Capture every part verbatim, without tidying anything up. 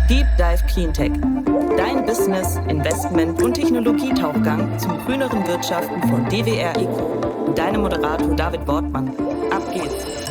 Deep Dive Cleantech. Dein Business, Investment und Technologietauchgang zum grüneren Wirtschaften von D W R Eco. Und deinem Moderator David Wortmann. Ab geht's.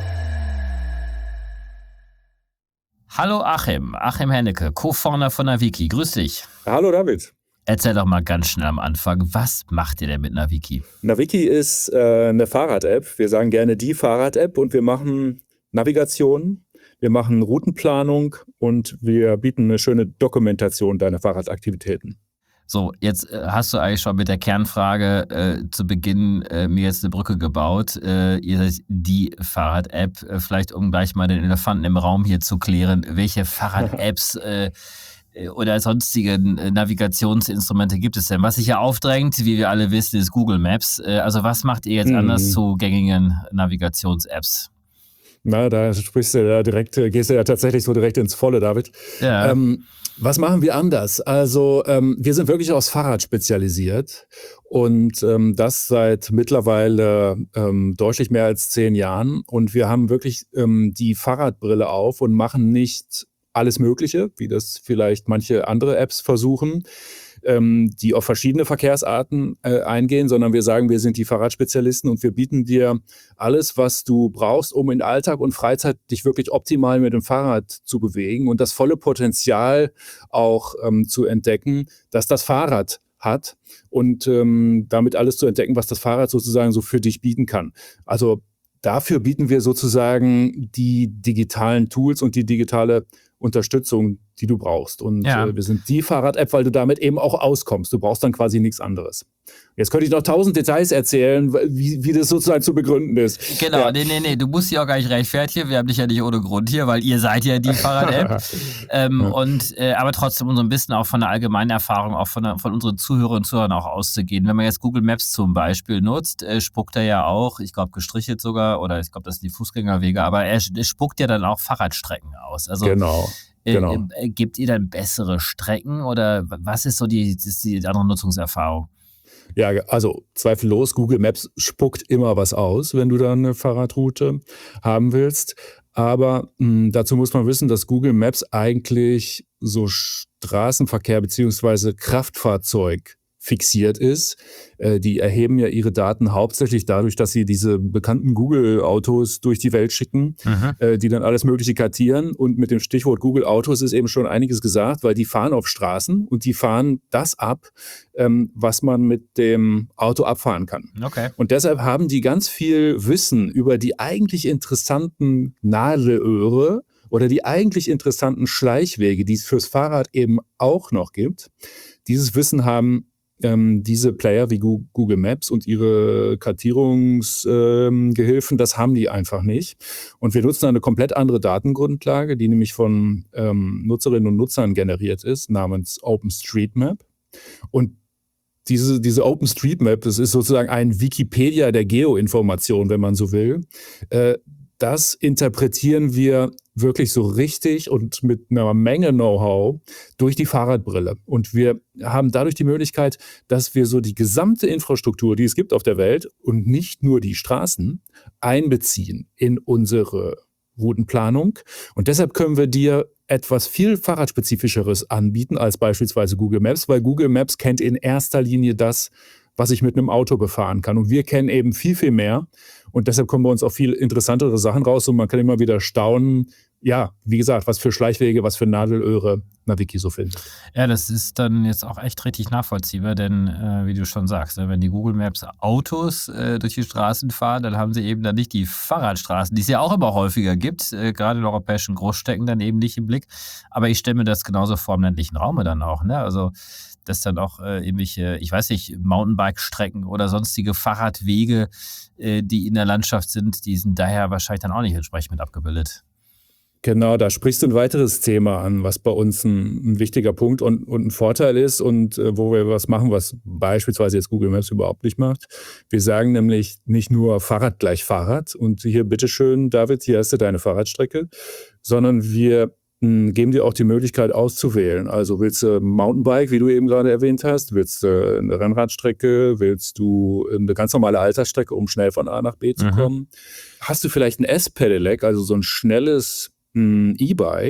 Hallo Achim, Achim Hennecke, Co-Founder von Naviki. Grüß dich. Hallo David. Erzähl doch mal ganz schnell am Anfang, was macht ihr denn mit Naviki? Naviki ist äh, eine Fahrrad-App. Wir sagen gerne die Fahrrad-App und wir machen Navigation, wir machen Routenplanung und wir bieten eine schöne Dokumentation deiner Fahrradaktivitäten. So, jetzt äh, hast du eigentlich schon mit der Kernfrage äh, zu Beginn äh, mir jetzt eine Brücke gebaut. Äh, ihr seid die Fahrrad-App. Äh, vielleicht, um gleich mal den Elefanten im Raum hier zu klären, welche Fahrrad-Apps äh, oder sonstige Navigationsinstrumente gibt es denn? Was sich ja aufdrängt, wie wir alle wissen, ist Google Maps. Äh, also was macht ihr jetzt Mhm. anders zu gängigen Navigations-Apps? Na, da sprichst du ja direkt, gehst du ja tatsächlich so direkt ins Volle, David. Ja. Ähm, was machen wir anders? Also ähm, wir sind wirklich aufs Fahrrad spezialisiert und ähm, das seit mittlerweile ähm, deutlich mehr als zehn Jahren. Und wir haben wirklich ähm, die Fahrradbrille auf und machen nicht alles Mögliche, wie das vielleicht manche andere Apps versuchen, ähm, die auf verschiedene Verkehrsarten äh, eingehen, sondern wir sagen, wir sind die Fahrradspezialisten und wir bieten dir alles, was du brauchst, um in Alltag und Freizeit dich wirklich optimal mit dem Fahrrad zu bewegen und das volle Potenzial auch ähm, zu entdecken, dass das Fahrrad hat und ähm, damit alles zu entdecken, was das Fahrrad sozusagen so für dich bieten kann. Also dafür bieten wir sozusagen die digitalen Tools und die digitale Unterstützung, die du brauchst. Und Ja. äh, wir sind die Fahrrad-App, weil du damit eben auch auskommst. Du brauchst dann quasi nichts anderes. Jetzt könnte ich noch tausend Details erzählen, wie, wie das sozusagen zu begründen ist. Genau, Ja. nee, nee, nee, du musst dich auch gar nicht rechtfertigen. Wir haben dich ja nicht ohne Grund hier, weil ihr seid ja die Fahrrad-App. ähm, Ja. und, äh, aber trotzdem, um so ein bisschen auch von der allgemeinen Erfahrung, auch von, der, von unseren Zuhörerinnen und Zuhörern auch auszugehen. Wenn man jetzt Google Maps zum Beispiel nutzt, äh, spuckt er ja auch, ich glaube gestrichelt sogar, oder ich glaube, das sind die Fußgängerwege, aber er, er spuckt ja dann auch Fahrradstrecken aus. Also Genau. äh, genau. äh, gebt ihr dann bessere Strecken oder was ist so die, das ist die andere Nutzungserfahrung? Ja, also zweifellos, Google Maps spuckt immer was aus, wenn du da eine Fahrradroute haben willst. Aber mh, dazu muss man wissen, dass Google Maps eigentlich so Straßenverkehr beziehungsweise Kraftfahrzeug fixiert ist. Äh, die erheben ja ihre Daten hauptsächlich dadurch, dass sie diese bekannten Google-Autos durch die Welt schicken, Mhm. äh, die dann alles Mögliche kartieren. Und mit dem Stichwort Google-Autos ist eben schon einiges gesagt, weil die fahren auf Straßen und die fahren das ab, ähm, was man mit dem Auto abfahren kann. Okay. Und deshalb haben die ganz viel Wissen über die eigentlich interessanten Nadelöhre oder die eigentlich interessanten Schleichwege, die es fürs Fahrrad eben auch noch gibt. Dieses Wissen haben ähm, diese Player wie Gu- Google Maps und ihre Kartierungsgehilfen, ähm, Gehilfen, das haben die einfach nicht. Und wir nutzen eine komplett andere Datengrundlage, die nämlich von ähm, Nutzerinnen und Nutzern generiert ist, namens OpenStreetMap. Und diese, diese OpenStreetMap, das ist sozusagen ein Wikipedia der Geoinformation, wenn man so will. Äh, das interpretieren wir wirklich so richtig und mit einer Menge Know-how durch die Fahrradbrille. Und wir haben dadurch die Möglichkeit, dass wir so die gesamte Infrastruktur, die es gibt auf der Welt und nicht nur die Straßen, einbeziehen in unsere Routenplanung. Und deshalb können wir dir etwas viel Fahrradspezifischeres anbieten als beispielsweise Google Maps, weil Google Maps kennt in erster Linie das, was ich mit einem Auto befahren kann. Und wir kennen eben viel, viel mehr. Und deshalb kommen bei uns auch viel interessantere Sachen raus. Und man kann immer wieder staunen, ja, wie gesagt, was für Schleichwege, was für Nadelöhre Naviki so findet. Ja, das ist dann jetzt auch echt richtig nachvollziehbar, denn äh, wie du schon sagst, ne, wenn die Google Maps Autos äh, durch die Straßen fahren, dann haben sie eben dann nicht die Fahrradstraßen, die es ja auch immer häufiger gibt, äh, gerade in europäischen Großstädten dann eben nicht im Blick. Aber ich stelle mir das genauso vor im ländlichen Raum dann auch, ne? Also dass dann auch äh, irgendwelche, ich weiß nicht, Mountainbike-Strecken oder sonstige Fahrradwege, äh, die in der Landschaft sind, die sind daher wahrscheinlich dann auch nicht entsprechend mit abgebildet. Genau, da sprichst du ein weiteres Thema an, was bei uns ein, ein wichtiger Punkt und, und ein Vorteil ist und äh, wo wir was machen, was beispielsweise jetzt Google Maps überhaupt nicht macht. Wir sagen nämlich nicht nur Fahrrad gleich Fahrrad und hier bitteschön, David, hier hast du deine Fahrradstrecke, sondern wir mh, geben dir auch die Möglichkeit auszuwählen. Also willst du Mountainbike, wie du eben gerade erwähnt hast, willst du eine Rennradstrecke, willst du eine ganz normale Alltagsstrecke, um schnell von A nach B zu Mhm. kommen? Hast du vielleicht ein S-Pedelec, also so ein schnelles ein E-Bike,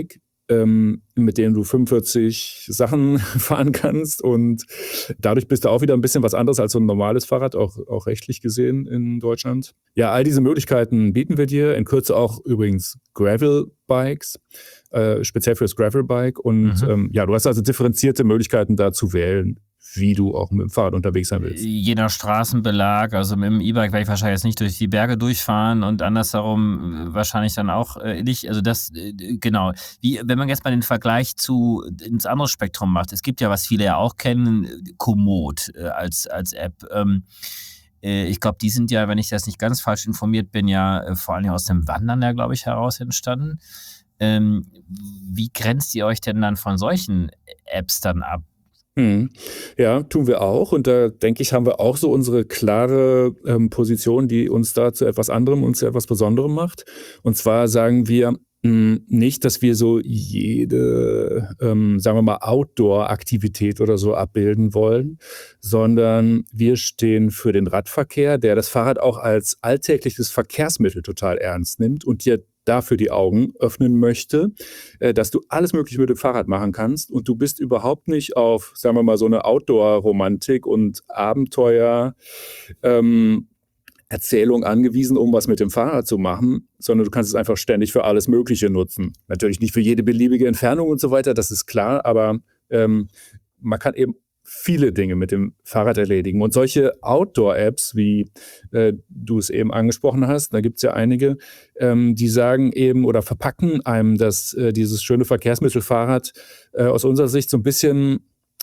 ähm, mit denen du fünfundvierzig Sachen fahren kannst und dadurch bist du auch wieder ein bisschen was anderes als so ein normales Fahrrad, auch, auch rechtlich gesehen in Deutschland. Ja, all diese Möglichkeiten bieten wir dir, in Kürze auch übrigens Gravel-Bikes, äh, speziell fürs Gravel-Bike und Mhm. ähm, ja, du hast also differenzierte Möglichkeiten da zu wählen, wie du auch mit dem Fahrrad unterwegs sein willst. Je nach Straßenbelag, also mit dem E-Bike werde ich wahrscheinlich jetzt nicht durch die Berge durchfahren und andersherum äh, wahrscheinlich dann auch äh, nicht. Also das, äh, genau. Wie, wenn man jetzt mal den Vergleich zu ins andere Spektrum macht, es gibt ja, was viele ja auch kennen, Komoot äh, als, als App. Ähm, äh, ich glaube, die sind ja, wenn ich das nicht ganz falsch informiert bin, ja äh, vor allem aus dem Wandern ja, glaube ich, heraus entstanden. Ähm, wie grenzt ihr euch denn dann von solchen Apps dann ab? Hm. Ja, tun wir auch. Und da denke ich, haben wir auch so unsere klare ähm, Position, die uns da zu etwas anderem und zu etwas Besonderem macht. Und zwar sagen wir mh, nicht, dass wir so jede, ähm, sagen wir mal, Outdoor-Aktivität oder so abbilden wollen, sondern wir stehen für den Radverkehr, der das Fahrrad auch als alltägliches Verkehrsmittel total ernst nimmt und dir dafür die Augen öffnen möchte, äh, dass du alles Mögliche mit dem Fahrrad machen kannst und du bist überhaupt nicht auf, sagen wir mal, so eine Outdoor-Romantik und Abenteuer ähm, Erzählung angewiesen, um was mit dem Fahrrad zu machen, sondern du kannst es einfach ständig für alles Mögliche nutzen. Natürlich nicht für jede beliebige Entfernung und so weiter, das ist klar, aber ähm, man kann eben viele Dinge mit dem Fahrrad erledigen. Und solche Outdoor-Apps, wie äh, du es eben angesprochen hast, da gibt es ja einige, ähm, die sagen eben oder verpacken einem das, äh, dieses schöne Verkehrsmittel Fahrrad äh, aus unserer Sicht so ein bisschen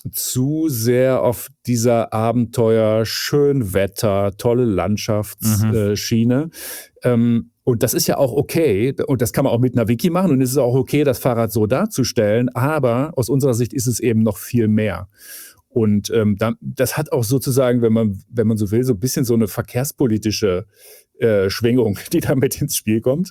zu sehr auf dieser Abenteuer, Schönwetter, tolle Landschaftsschiene. Mhm. Ähm, und das ist ja auch okay. Und das kann man auch mit einer Wiki machen. Und es ist auch okay, das Fahrrad so darzustellen. Aber aus unserer Sicht ist es eben noch viel mehr. Und ähm, dann, das hat auch sozusagen, wenn man, wenn man so will, so ein bisschen so eine verkehrspolitische äh, Schwingung, die da mit ins Spiel kommt.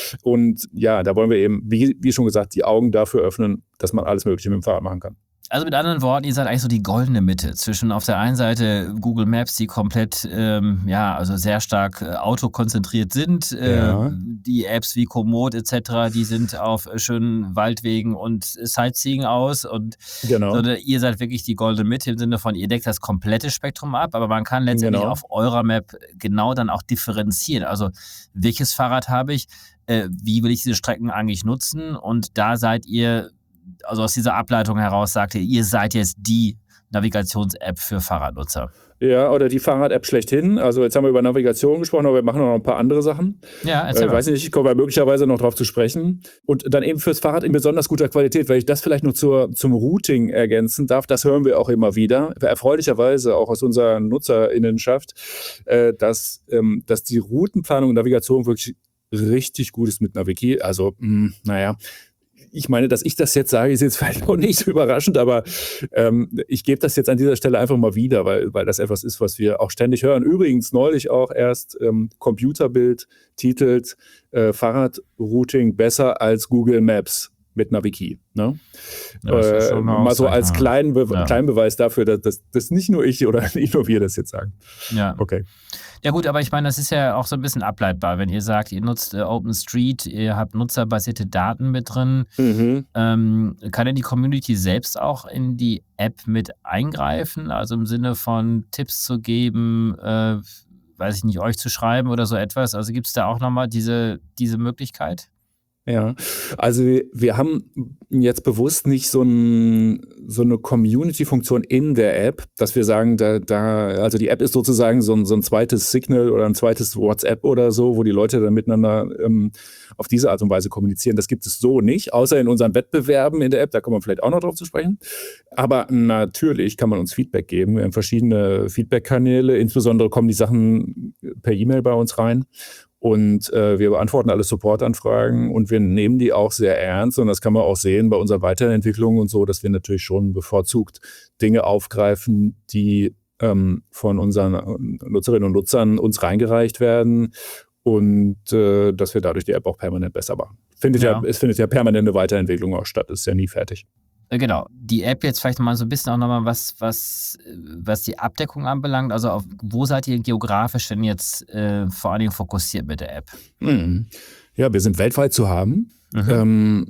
Und ja, da wollen wir eben, wie, wie schon gesagt, die Augen dafür öffnen, dass man alles Mögliche mit dem Fahrrad machen kann. Also mit anderen Worten, ihr seid eigentlich so die goldene Mitte zwischen auf der einen Seite Google Maps, die komplett, ähm, ja, also sehr stark äh, autokonzentriert sind. Äh, Ja. Die Apps wie Komoot et cetera, die sind auf äh, schönen Waldwegen und Sightseeing aus. Und Genau. so, ihr seid wirklich die goldene Mitte im Sinne von, ihr deckt das komplette Spektrum ab, aber man kann letztendlich Genau. auf eurer Map genau dann auch differenzieren. Also welches Fahrrad habe ich, äh, wie will ich diese Strecken eigentlich nutzen? Und da seid ihr, also aus dieser Ableitung heraus sagt ihr, ihr seid jetzt die Navigations-App für Fahrradnutzer. Ja, oder die Fahrrad-App schlechthin. Also jetzt haben wir über Navigation gesprochen, aber wir machen noch ein paar andere Sachen. Ja, erzähl äh, mal. Weiß nicht, ich komme ja möglicherweise noch drauf zu sprechen. Und dann eben fürs Fahrrad in besonders guter Qualität, weil ich das vielleicht noch zur, zum Routing ergänzen darf. Das hören wir auch immer wieder. Erfreulicherweise auch aus unserer NutzerInnenschaft, äh, dass, ähm, dass die Routenplanung und Navigation wirklich richtig gut ist mit Naviki. Also, mh, naja, ich meine, dass ich das jetzt sage, ist jetzt vielleicht auch nicht so überraschend, aber ähm, ich gebe das jetzt an dieser Stelle einfach mal wieder, weil, weil das etwas ist, was wir auch ständig hören. Übrigens neulich auch erst ähm, Computerbild titelt äh, Fahrradrouting besser als Google Maps mit Naviki. Ne? Ja, das ist äh, schon eine mal so Aussage, als ja. kleinen, Be Ja. kleinen Beweis dafür, dass, dass, dass nicht nur ich oder nicht nur wir das jetzt sagen. Ja. Okay. Ja gut, aber ich meine, das ist ja auch so ein bisschen ableitbar, wenn ihr sagt, ihr nutzt äh, OpenStreet, ihr habt nutzerbasierte Daten mit drin. Mhm. Ähm, kann denn die Community selbst auch in die App mit eingreifen? Also im Sinne von Tipps zu geben, äh, weiß ich nicht, euch zu schreiben oder so etwas? Also gibt es da auch nochmal diese, diese Möglichkeit? Ja, also wir, wir haben jetzt bewusst nicht so, ein, so eine Community-Funktion in der App, dass wir sagen, da, da, also die App ist sozusagen so ein, so ein zweites Signal oder ein zweites WhatsApp oder so, wo die Leute dann miteinander ähm, auf diese Art und Weise kommunizieren. Das gibt es so nicht, außer in unseren Wettbewerben in der App, da kommen wir vielleicht auch noch drauf zu sprechen. Aber natürlich kann man uns Feedback geben. Wir haben verschiedene Feedback-Kanäle, insbesondere kommen die Sachen per E-Mail bei uns rein. Und äh, wir beantworten alle Supportanfragen und wir nehmen die auch sehr ernst. Und das kann man auch sehen bei unserer Weiterentwicklung und so, dass wir natürlich schon bevorzugt Dinge aufgreifen, die ähm, von unseren Nutzerinnen und Nutzern uns reingereicht werden und äh, dass wir dadurch die App auch permanent besser machen. Findet ja. Ja, es findet ja permanente Weiterentwicklung auch statt, ist ja nie fertig. Genau. Die App jetzt vielleicht mal so ein bisschen auch nochmal, was, was, was die Abdeckung anbelangt. Also auf, wo seid ihr geografisch denn jetzt äh, vor allen Dingen fokussiert mit der App? Mhm. Ja, wir sind weltweit zu haben. Mhm. Ähm,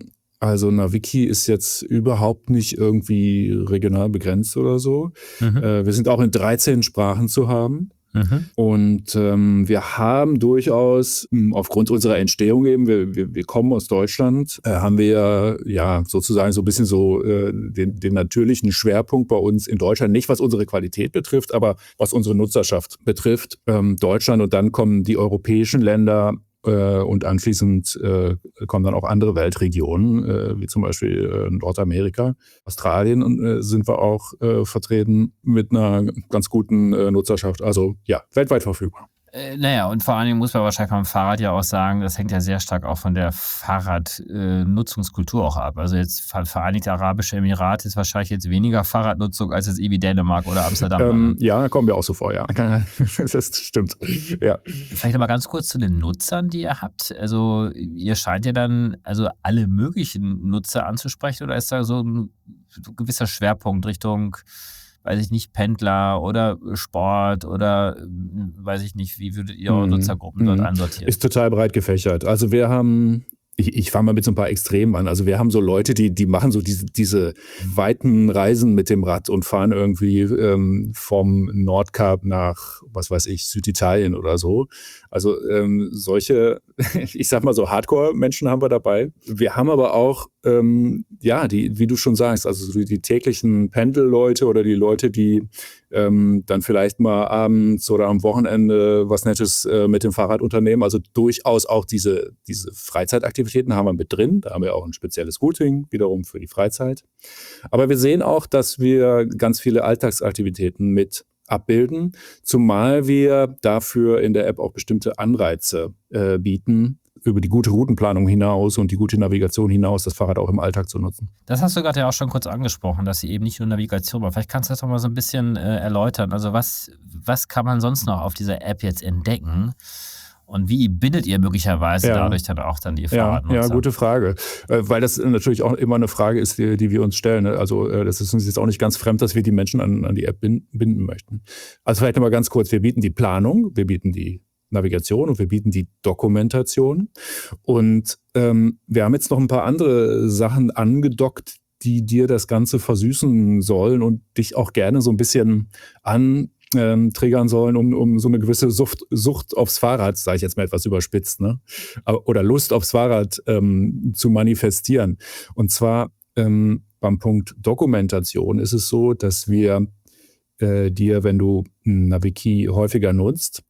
Also Naviki ist jetzt überhaupt nicht irgendwie regional begrenzt oder so. Mhm. Äh, wir sind auch in dreizehn Sprachen zu haben. Mhm. Und ähm, wir haben durchaus, mh, aufgrund unserer Entstehung eben, wir, wir, wir kommen aus Deutschland, äh, haben wir ja sozusagen so ein bisschen so äh, den, den natürlichen Schwerpunkt bei uns in Deutschland, nicht was unsere Qualität betrifft, aber was unsere Nutzerschaft betrifft, ähm, Deutschland, und dann kommen die europäischen Länder äh, und anschließend äh, kommen dann auch andere Weltregionen, äh, wie zum Beispiel äh, Nordamerika, Australien, und äh, sind wir auch äh, vertreten mit einer ganz guten äh, Nutzerschaft. Also ja, weltweit verfügbar. Äh, naja, und vor allen Dingen muss man wahrscheinlich beim Fahrrad ja auch sagen, das hängt ja sehr stark auch von der Fahrradnutzungskultur äh, auch ab. Also jetzt Ver- Vereinigte Arabische Emirate ist wahrscheinlich jetzt weniger Fahrradnutzung als jetzt irgendwie Dänemark oder Amsterdam. Ähm, ja, kommen wir auch so vor, ja. Das stimmt. Ja. Vielleicht nochmal ganz kurz zu den Nutzern, die ihr habt. Also ihr scheint ja dann also alle möglichen Nutzer anzusprechen, oder ist da so ein, so ein gewisser Schwerpunkt Richtung, weiß ich nicht, Pendler oder Sport oder äh, weiß ich nicht, wie würdet ihr eure Mhm. Nutzergruppen dort Mhm. einsortieren? Ist total breit gefächert. Also wir haben, ich, ich fange mal mit so ein paar Extremen an. Also wir haben so Leute, die, die machen so diese, diese weiten Reisen mit dem Rad und fahren irgendwie ähm, vom Nordkap nach, was weiß ich, Süditalien oder so. Also ähm, solche, ich sag mal so Hardcore-Menschen haben wir dabei. Wir haben aber auch, ähm, ja, die, wie du schon sagst, also so die täglichen Pendelleute oder die Leute, die ähm, dann vielleicht mal abends oder am Wochenende was Nettes äh, mit dem Fahrrad unternehmen. Also durchaus auch diese, diese Freizeitaktivitäten haben wir mit drin. Da haben wir auch ein spezielles Routing wiederum für die Freizeit. Aber wir sehen auch, dass wir ganz viele Alltagsaktivitäten mit abbilden, zumal wir dafür in der App auch bestimmte Anreize äh, bieten, über die gute Routenplanung hinaus und die gute Navigation hinaus, das Fahrrad auch im Alltag zu nutzen. Das hast du gerade ja auch schon kurz angesprochen, dass sie eben nicht nur Navigation war. Vielleicht kannst du das noch mal so ein bisschen äh, erläutern. Also was, was kann man sonst noch auf dieser App jetzt entdecken? Und wie bindet ihr möglicherweise Ja. dadurch dann auch dann die Ja, Fahrradnutzer? ja, gute Frage. Äh, weil das natürlich auch immer eine Frage ist, die, die wir uns stellen. Ne? Also äh, das ist uns jetzt auch nicht ganz fremd, dass wir die Menschen an, an die App bin, binden möchten. Also vielleicht nochmal ganz kurz, wir bieten die Planung, wir bieten die Navigation und wir bieten die Dokumentation. Und ähm, wir haben jetzt noch ein paar andere Sachen angedockt, die dir das Ganze versüßen sollen und dich auch gerne so ein bisschen an ähm, triggern sollen, um, um so eine gewisse Sucht, Sucht aufs Fahrrad, sage ich jetzt mal etwas überspitzt, ne? Aber- oder Lust aufs Fahrrad ähm, zu manifestieren. Und zwar ähm, beim Punkt Dokumentation ist es so, dass wir äh, dir, wenn du Naviki häufiger nutzt,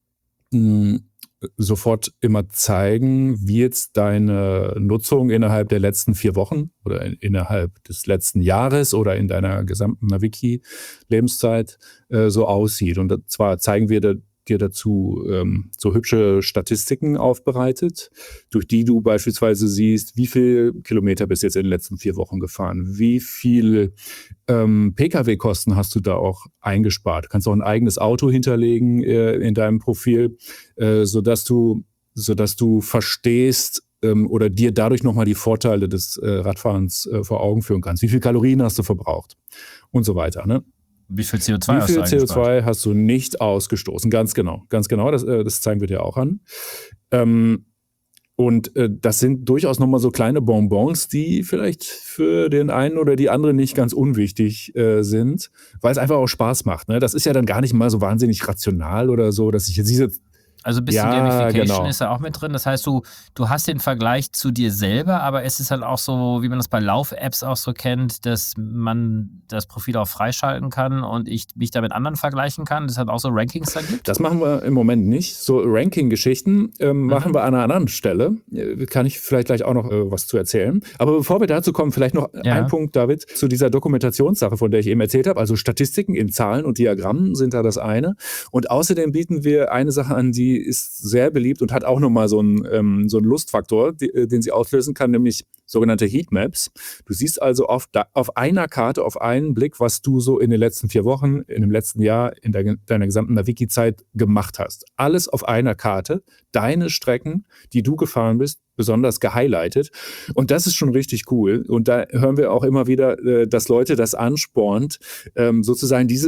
mh, sofort immer zeigen, wie jetzt deine Nutzung innerhalb der letzten vier Wochen oder in, innerhalb des letzten Jahres oder in deiner gesamten Naviki-Lebenszeit äh, so aussieht. Und zwar zeigen wir da, dir dazu ähm, so hübsche Statistiken aufbereitet, durch die du beispielsweise siehst, wie viel Kilometer bist du jetzt in den letzten vier Wochen gefahren, wie viel ähm, Pkw-Kosten hast du da auch eingespart. Du kannst auch ein eigenes Auto hinterlegen äh, in deinem Profil, äh, sodass du, sodass du verstehst ähm, oder dir dadurch nochmal die Vorteile des äh, Radfahrens äh, vor Augen führen kannst. Wie viel Kalorien hast du verbraucht und so weiter, ne? Wie viel C O zwei Wie hast viel du C O eingespart? zwei hast du nicht ausgestoßen? Ganz genau, ganz genau. Das, äh, das zeigen wir dir auch an. Ähm, und äh, das sind durchaus nochmal so kleine Bonbons, die vielleicht für den einen oder die andere nicht ganz unwichtig äh, sind, weil es einfach auch Spaß macht. Ne? Das ist ja dann gar nicht mal so wahnsinnig rational oder so, dass ich jetzt diese Also ein bisschen Ja, Gamification genau. ist da auch mit drin. Das heißt, du, du hast den Vergleich zu dir selber, aber es ist halt auch so, wie man das bei Lauf-Apps auch so kennt, dass man das Profil auch freischalten kann und ich mich da mit anderen vergleichen kann. Das hat auch so Rankings da gibt. Das machen wir im Moment nicht. So Ranking-Geschichten ähm, machen wir an einer anderen Stelle. Äh, Kann ich vielleicht gleich auch noch äh, was zu erzählen. Aber bevor wir dazu kommen, vielleicht noch Ja. ein Punkt, David, zu dieser Dokumentationssache, von der ich eben erzählt habe. Also Statistiken in Zahlen und Diagrammen sind da das eine. Und außerdem bieten wir eine Sache an, die ist sehr beliebt und hat auch nochmal so einen, ähm, so einen Lustfaktor, die, äh, den sie auslösen kann, nämlich sogenannte Heatmaps. Du siehst also auf, da, auf einer Karte, auf einen Blick, was du so in den letzten vier Wochen, in dem letzten Jahr, in der, deiner gesamten Naviki-Zeit gemacht hast. Alles auf einer Karte, deine Strecken, die du gefahren bist, besonders gehighlightet. Und das ist schon richtig cool. Und da hören wir auch immer wieder, äh, dass Leute das anspornt, ähm, sozusagen diese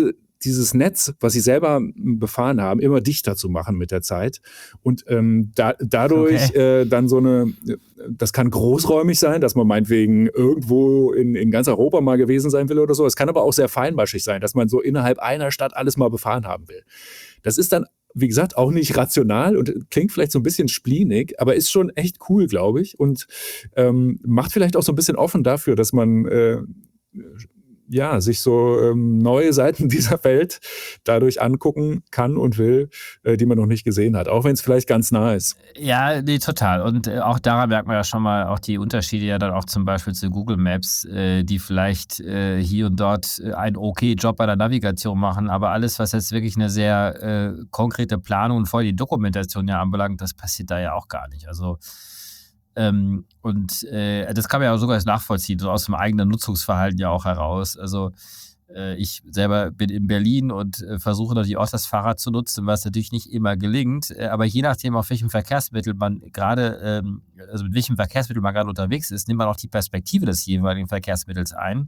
dieses Netz, was sie selber befahren haben, immer dichter zu machen mit der Zeit. Und ähm, da, dadurch Okay. äh, dann so eine, das kann großräumig sein, dass man meinetwegen irgendwo in, in ganz Europa mal gewesen sein will oder so. Es kann aber auch sehr feinmaschig sein, dass man so innerhalb einer Stadt alles mal befahren haben will. Das ist dann, wie gesagt, auch nicht rational und klingt vielleicht so ein bisschen spleenig, aber ist schon echt cool, glaube ich. Und ähm, macht vielleicht auch so ein bisschen offen dafür, dass man äh, ja, sich so ähm, neue Seiten dieser Welt dadurch angucken kann und will, äh, die man noch nicht gesehen hat, auch wenn es vielleicht ganz nah ist. Ja, nee, total. Und äh, auch daran merkt man ja schon mal auch die Unterschiede ja dann auch zum Beispiel zu Google Maps, äh, die vielleicht äh, hier und dort äh, einen okay Job bei der Navigation machen, aber alles, was jetzt wirklich eine sehr äh, konkrete Planung und vor allem die Dokumentation ja anbelangt, das passiert da ja auch gar nicht. Also ähm, und äh, das kann man ja auch sogar jetzt nachvollziehen, so aus dem eigenen Nutzungsverhalten ja auch heraus. Also äh, ich selber bin in Berlin und äh, versuche natürlich auch das Fahrrad zu nutzen, was natürlich nicht immer gelingt. Äh, aber je nachdem, auf welchem Verkehrsmittel man gerade, ähm, also mit welchem Verkehrsmittel man gerade unterwegs ist, nimmt man auch die Perspektive des jeweiligen Verkehrsmittels ein.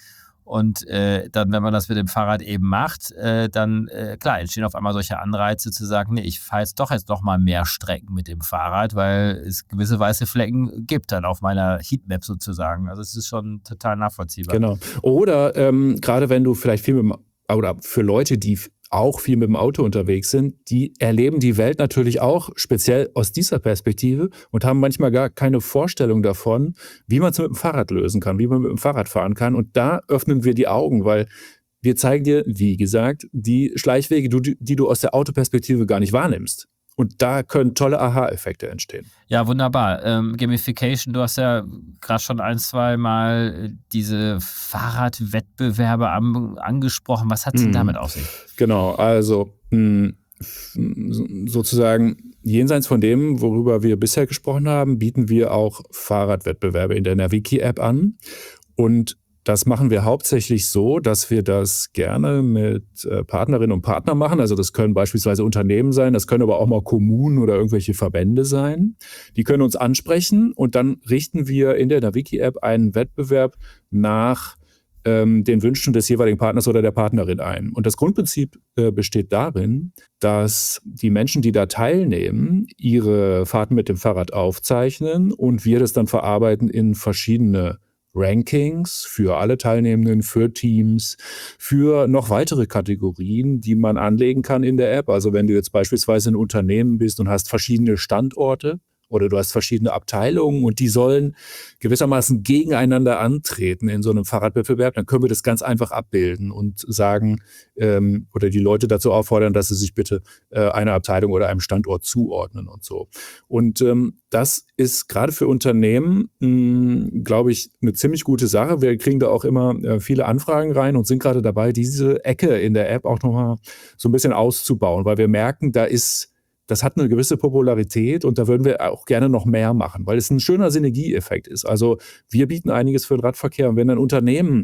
Und äh, dann, wenn man das mit dem Fahrrad eben macht, äh, dann, äh, klar, entstehen auf einmal solche Anreize zu sagen, nee, ich fahre jetzt doch jetzt noch mal mehr Strecken mit dem Fahrrad, weil es gewisse weiße Flecken gibt dann auf meiner Heatmap sozusagen. Also es ist schon total nachvollziehbar. Genau. Oder ähm, gerade wenn du vielleicht viel mit dem, oder für Leute, die f- auch viel mit dem Auto unterwegs sind, die erleben die Welt natürlich auch speziell aus dieser Perspektive und haben manchmal gar keine Vorstellung davon, wie man es mit dem Fahrrad lösen kann, wie man mit dem Fahrrad fahren kann. Und da öffnen wir die Augen, weil wir zeigen dir, wie gesagt, die Schleichwege, die, die du aus der Autoperspektive gar nicht wahrnimmst. Und da können tolle Aha-Effekte entstehen. Ja, wunderbar. Ähm, Gamification, du hast ja gerade schon ein, zwei Mal äh, diese Fahrradwettbewerbe an, angesprochen. Was hat es denn Mhm. damit auf sich? Genau, also mh, f- sozusagen jenseits von dem, worüber wir bisher gesprochen haben, bieten wir auch Fahrradwettbewerbe in der Naviki-App an. Und das machen wir hauptsächlich so, dass wir das gerne mit äh, Partnerinnen und Partnern machen. Also das können beispielsweise Unternehmen sein, das können aber auch mal Kommunen oder irgendwelche Verbände sein. Die können uns ansprechen und dann richten wir in der Naviki-App einen Wettbewerb nach ähm, den Wünschen des jeweiligen Partners oder der Partnerin ein. Und das Grundprinzip äh, besteht darin, dass die Menschen, die da teilnehmen, ihre Fahrten mit dem Fahrrad aufzeichnen und wir das dann verarbeiten in verschiedene Rankings für alle Teilnehmenden, für Teams, für noch weitere Kategorien, die man anlegen kann in der App. Also wenn du jetzt beispielsweise ein Unternehmen bist und hast verschiedene Standorte oder du hast verschiedene Abteilungen und die sollen gewissermaßen gegeneinander antreten in so einem Fahrradwettbewerb, dann können wir das ganz einfach abbilden und sagen ähm, oder die Leute dazu auffordern, dass sie sich bitte äh, einer Abteilung oder einem Standort zuordnen und so. Und ähm, das ist gerade für Unternehmen, glaube ich, eine ziemlich gute Sache. Wir kriegen da auch immer äh, viele Anfragen rein und sind gerade dabei, diese Ecke in der App auch nochmal so ein bisschen auszubauen, weil wir merken, da ist das hat eine gewisse Popularität und da würden wir auch gerne noch mehr machen, weil es ein schöner Synergieeffekt ist. Also wir bieten einiges für den Radverkehr und wenn dann Unternehmen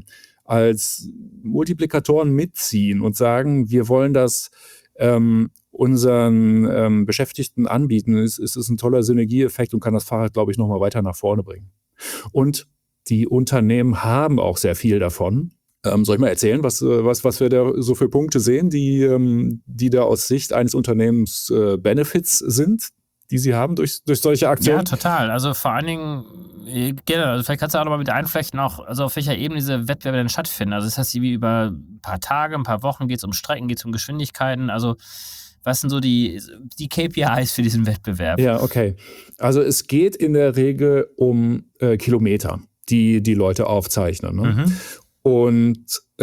als Multiplikatoren mitziehen und sagen, wir wollen das ähm, unseren ähm, Beschäftigten anbieten, ist, ist es ein toller Synergieeffekt und kann das Fahrrad, glaube ich, noch mal weiter nach vorne bringen. Und die Unternehmen haben auch sehr viel davon. Ähm, soll ich mal erzählen, was, was, was wir da so für Punkte sehen, die, ähm, die da aus Sicht eines Unternehmens äh, Benefits sind, die sie haben durch, durch solche Aktionen? Ja, total. Also vor allen Dingen, äh, gerne, also vielleicht kannst du auch nochmal mit einflechten, auch also auf welcher Ebene diese Wettbewerbe denn stattfinden. Also das heißt, wie über ein paar Tage, ein paar Wochen geht es um Strecken, geht es um Geschwindigkeiten. Also was sind so die, die K P Is für diesen Wettbewerb? Ja, okay. Also es geht in der Regel um äh, Kilometer, die die Leute aufzeichnen. Ne? Mhm. Und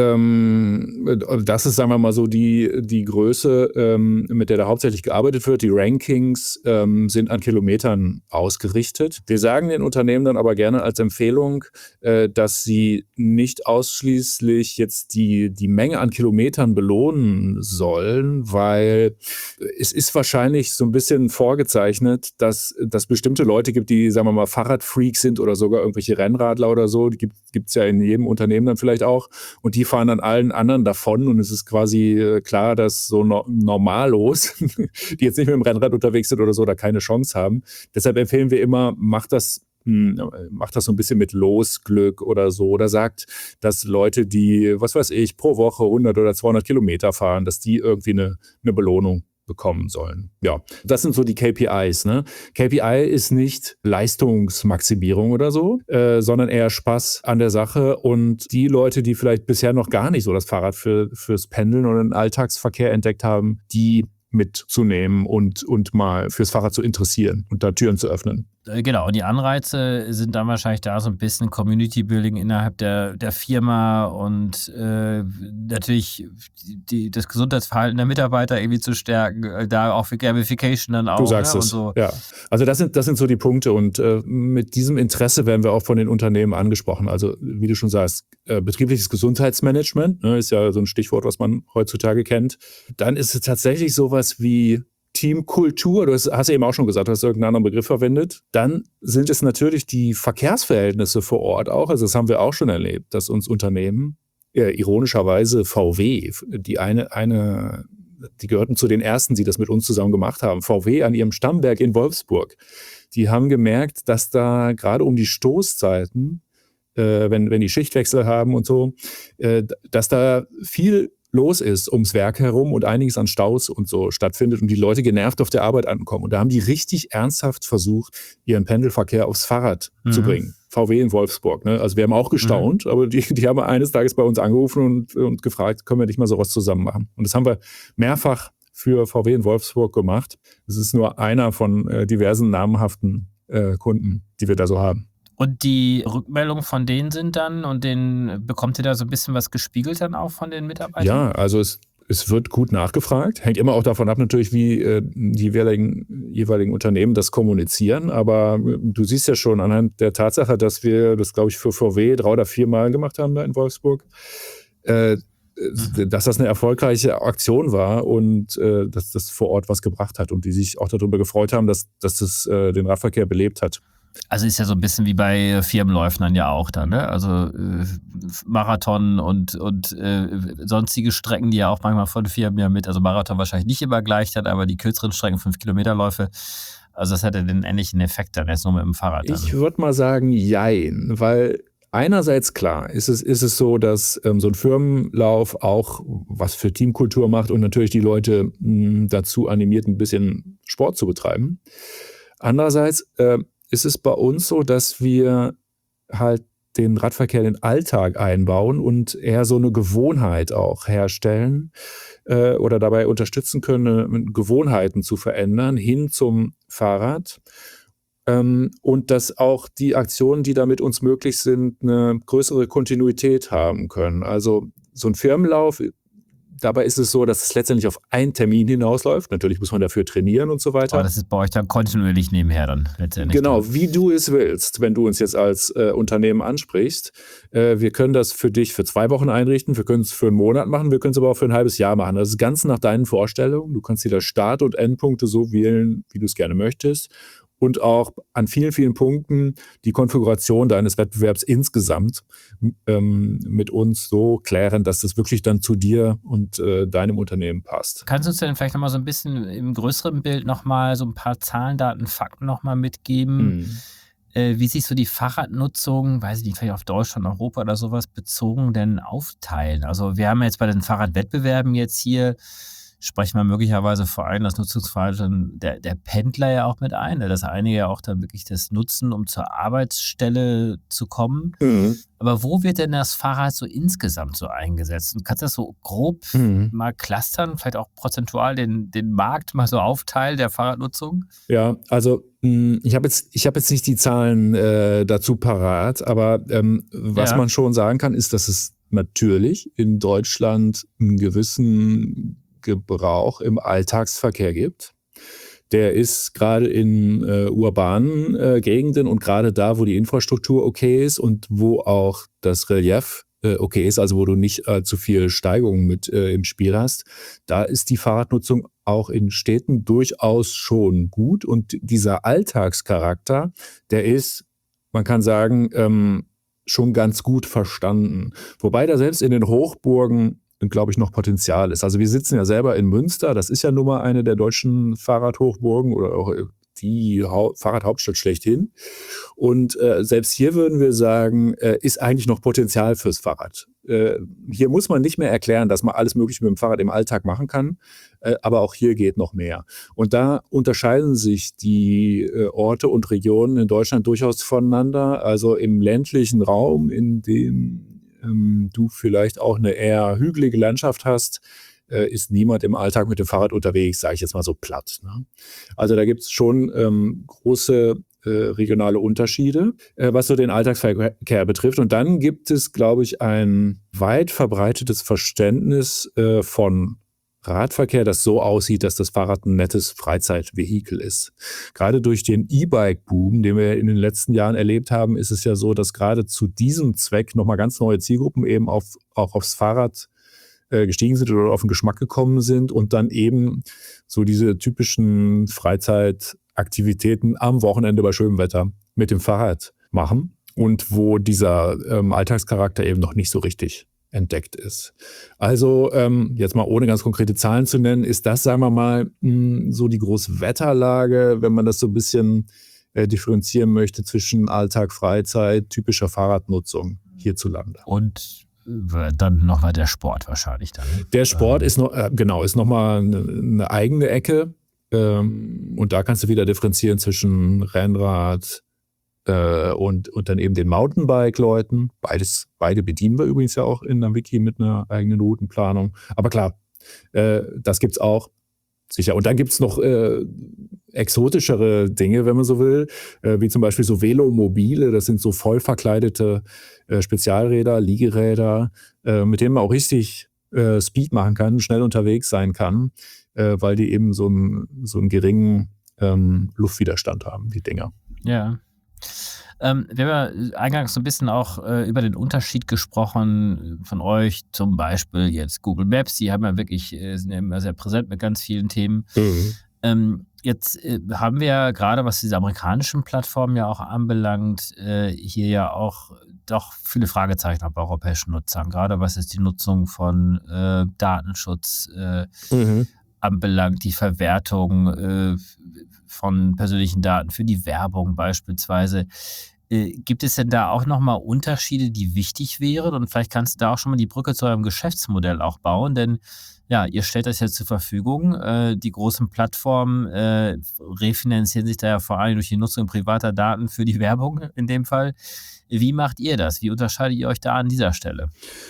ähm, das ist, sagen wir mal so, die, die Größe, ähm, mit der da hauptsächlich gearbeitet wird. Die Rankings ähm, sind an Kilometern ausgerichtet. Wir sagen den Unternehmen dann aber gerne als Empfehlung, äh, dass sie nicht ausschließlich jetzt die, die Menge an Kilometern belohnen sollen, weil es ist wahrscheinlich so ein bisschen vorgezeichnet, dass dass bestimmte Leute gibt, die, sagen wir mal, Fahrradfreaks sind oder sogar irgendwelche Rennradler oder so. Die gibt es ja in jedem Unternehmen dann vielleicht auch. Und die fahren dann allen anderen davon und es ist quasi äh, klar, dass so no- Normalos, die jetzt nicht mit dem Rennrad unterwegs sind oder so, da keine Chance haben. Deshalb empfehlen wir immer, macht das mh, macht das so ein bisschen mit Losglück oder so, oder sagt, dass Leute, die, was weiß ich, pro Woche hundert oder zweihundert Kilometer fahren, dass die irgendwie eine, eine Belohnung bekommen sollen. Ja, das sind so die K P Is. Ne? K P I ist nicht Leistungsmaximierung oder so, äh, sondern eher Spaß an der Sache. Und die Leute, die vielleicht bisher noch gar nicht so das Fahrrad für, fürs Pendeln oder den Alltagsverkehr entdeckt haben, die mitzunehmen und, und mal fürs Fahrrad zu interessieren und da Türen zu öffnen. Genau, und die Anreize sind dann wahrscheinlich da so ein bisschen Community-Building innerhalb der, der Firma und äh, natürlich die, das Gesundheitsverhalten der Mitarbeiter irgendwie zu stärken, äh, da auch für Gamification dann auch. Du sagst ne? es, und so. ja. Also das sind, das sind so die Punkte und äh, mit diesem Interesse werden wir auch von den Unternehmen angesprochen. Also wie du schon sagst, äh, betriebliches Gesundheitsmanagement, ne, ist ja so ein Stichwort, was man heutzutage kennt. Dann ist es tatsächlich sowas wie Teamkultur, du hast, hast eben auch schon gesagt, du hast irgendeinen anderen Begriff verwendet. Dann sind es natürlich die Verkehrsverhältnisse vor Ort auch. Also das haben wir auch schon erlebt, dass uns Unternehmen, ja, ironischerweise V W, die eine, eine, die gehörten zu den ersten, die das mit uns zusammen gemacht haben, V W an ihrem Stammwerk in Wolfsburg, die haben gemerkt, dass da gerade um die Stoßzeiten, äh, wenn, wenn die Schichtwechsel haben und so, äh, dass da viel los ist ums Werk herum und einiges an Staus und so stattfindet und die Leute genervt auf der Arbeit ankommen. Und da haben die richtig ernsthaft versucht, ihren Pendelverkehr aufs Fahrrad mhm. zu bringen. V W in Wolfsburg. Ne? Also wir haben auch gestaunt, mhm. aber die, die haben eines Tages bei uns angerufen und, und gefragt, können wir nicht mal sowas zusammen machen? Und das haben wir mehrfach für V W in Wolfsburg gemacht. Das ist nur einer von äh, diversen namhaften äh, Kunden, die wir da so haben. Und die Rückmeldungen von denen sind dann und den bekommt ihr da so ein bisschen was gespiegelt dann auch von den Mitarbeitern? Ja, also es, es wird gut nachgefragt. Hängt immer auch davon ab natürlich, wie äh, die jeweiligen, jeweiligen Unternehmen das kommunizieren. Aber du siehst ja schon anhand der Tatsache, dass wir das, glaube ich, für V W drei oder vier Mal gemacht haben da in Wolfsburg, äh, mhm. dass das eine erfolgreiche Aktion war und äh, dass das vor Ort was gebracht hat und die sich auch darüber gefreut haben, dass, dass das äh, den Radverkehr belebt hat. Also ist ja so ein bisschen wie bei Firmenläufern ja auch dann, ne? Also äh, Marathon und, und äh, sonstige Strecken, die ja auch manchmal von Firmen ja mit, also Marathon wahrscheinlich nicht immer gleich dann, aber die kürzeren Strecken, fünf Kilometer Läufe, also das hat ja den ähnlichen Effekt dann jetzt nur mit dem Fahrrad. Dann. Ich würde mal sagen, jein, weil einerseits klar ist es, ist es so, dass ähm, so ein Firmenlauf auch was für Teamkultur macht und natürlich die Leute mh, dazu animiert, ein bisschen Sport zu betreiben. Andererseits äh, ist es bei uns so, dass wir halt den Radverkehr in den Alltag einbauen und eher so eine Gewohnheit auch herstellen äh, oder dabei unterstützen können, Gewohnheiten zu verändern hin zum Fahrrad. Ähm, und dass auch die Aktionen, die da mit uns möglich sind, eine größere Kontinuität haben können. Also so ein Firmenlauf, dabei ist es so, dass es letztendlich auf einen Termin hinausläuft. Natürlich muss man dafür trainieren und so weiter. Aber das ist bei euch dann kontinuierlich nebenher dann letztendlich. Genau, dann. wie du es willst, wenn du uns jetzt als äh, Unternehmen ansprichst. Äh, wir können das für dich für zwei Wochen einrichten, wir können es für einen Monat machen, wir können es aber auch für ein halbes Jahr machen. Das ist ganz nach deinen Vorstellungen. Du kannst dir da Start- und Endpunkte so wählen, wie du es gerne möchtest. Und auch an vielen, vielen Punkten die Konfiguration deines Wettbewerbs insgesamt ähm, mit uns so klären, dass das wirklich dann zu dir und äh, deinem Unternehmen passt. Kannst du uns denn vielleicht nochmal so ein bisschen im größeren Bild nochmal so ein paar Zahlen, Daten, Fakten nochmal mitgeben, mhm. äh, wie sich so die Fahrradnutzung, weiß ich nicht, vielleicht auf Deutschland, Europa oder sowas bezogen denn aufteilen? Also wir haben jetzt bei den Fahrradwettbewerben jetzt hier, sprechen wir möglicherweise vor allem das Nutzungsverhalten der, der Pendler ja auch mit ein, dass einige ja auch dann wirklich das nutzen, um zur Arbeitsstelle zu kommen. Mhm. Aber wo wird denn das Fahrrad so insgesamt so eingesetzt? Du kannst das so grob mhm. mal clustern, vielleicht auch prozentual den, den Markt mal so aufteilen der Fahrradnutzung? Ja, also ich habe jetzt, ich hab jetzt nicht die Zahlen äh, dazu parat, aber ähm, was ja. man schon sagen kann, ist, dass es natürlich in Deutschland einen gewissen Gebrauch im Alltagsverkehr gibt. Der ist gerade in äh, urbanen äh, Gegenden und gerade da, wo die Infrastruktur okay ist und wo auch das Relief äh, okay ist, also wo du nicht äh, zu viel Steigung mit äh, im Spiel hast, da ist die Fahrradnutzung auch in Städten durchaus schon gut und dieser Alltagscharakter, der ist, man kann sagen, ähm, schon ganz gut verstanden. Wobei da selbst in den Hochburgen glaube ich, noch Potenzial ist. Also wir sitzen ja selber in Münster, das ist ja nun mal eine der deutschen Fahrradhochburgen oder auch die Hau- Fahrradhauptstadt schlechthin. Und äh, selbst hier würden wir sagen, äh, ist eigentlich noch Potenzial fürs Fahrrad. Äh, hier muss man nicht mehr erklären, dass man alles Mögliche mit dem Fahrrad im Alltag machen kann, äh, aber auch hier geht noch mehr. Und da unterscheiden sich die äh, Orte und Regionen in Deutschland durchaus voneinander. Also im ländlichen Raum, in dem ähm, du vielleicht auch eine eher hügelige Landschaft hast, äh, ist niemand im Alltag mit dem Fahrrad unterwegs, sage ich jetzt mal so platt. Ne? Also da gibt es schon ähm, große äh, regionale Unterschiede, äh, was so den Alltagsverkehr betrifft. Und dann gibt es, glaube ich, ein weit verbreitetes Verständnis äh, von Radverkehr, das so aussieht, dass das Fahrrad ein nettes Freizeitvehikel ist. Gerade durch den E-Bike-Boom, den wir in den letzten Jahren erlebt haben, ist es ja so, dass gerade zu diesem Zweck nochmal ganz neue Zielgruppen eben auf, auch aufs Fahrrad äh, gestiegen sind oder auf den Geschmack gekommen sind und dann eben so diese typischen Freizeitaktivitäten am Wochenende bei schönem Wetter mit dem Fahrrad machen und wo dieser ähm, Alltagscharakter eben noch nicht so richtig entdeckt ist. Also ähm, jetzt mal ohne ganz konkrete Zahlen zu nennen, ist das, sagen wir mal, mh, so die große Wetterlage, wenn man das so ein bisschen äh, differenzieren möchte zwischen Alltag, Freizeit, typischer Fahrradnutzung hierzulande. Und äh, dann nochmal der Sport wahrscheinlich dann. Der Sport ist noch, äh, genau, ist nochmal eine, eine eigene Ecke. Ähm, und da kannst du wieder differenzieren zwischen Rennrad, Äh, und, und dann eben den Mountainbike-Leuten. Beides, beide bedienen wir übrigens ja auch in der Wiki mit einer eigenen Routenplanung. Aber klar, äh, das gibt's auch. Sicher. Und dann gibt's noch äh, exotischere Dinge, wenn man so will, äh, wie zum Beispiel so Velomobile. Das sind so voll verkleidete äh, Spezialräder, Liegeräder, äh, mit denen man auch richtig äh, Speed machen kann, schnell unterwegs sein kann, äh, weil die eben so einen, so einen geringen ähm, Luftwiderstand haben, die Dinger. Ja. Ähm, wir haben ja eingangs so ein bisschen auch äh, über den Unterschied gesprochen von euch, zum Beispiel jetzt Google Maps, die haben ja wirklich, äh, sind ja immer sehr präsent mit ganz vielen Themen. Mhm. Ähm, jetzt äh, haben wir ja gerade, was diese amerikanischen Plattformen ja auch anbelangt, äh, hier ja auch doch viele Fragezeichen bei europäischen Nutzern, gerade was jetzt die Nutzung von äh, Datenschutz äh, Mhm. anbelangt, die Verwertung äh, von persönlichen Daten für die Werbung beispielsweise. Äh, gibt es denn da auch nochmal Unterschiede, die wichtig wären? Und vielleicht kannst du da auch schon mal die Brücke zu eurem Geschäftsmodell auch bauen, denn ja, ihr stellt das jetzt zur Verfügung. Äh, die großen Plattformen äh, refinanzieren sich da ja vor allem durch die Nutzung privater Daten für die Werbung in dem Fall. Wie macht ihr das? Wie unterscheidet ihr euch da an dieser Stelle?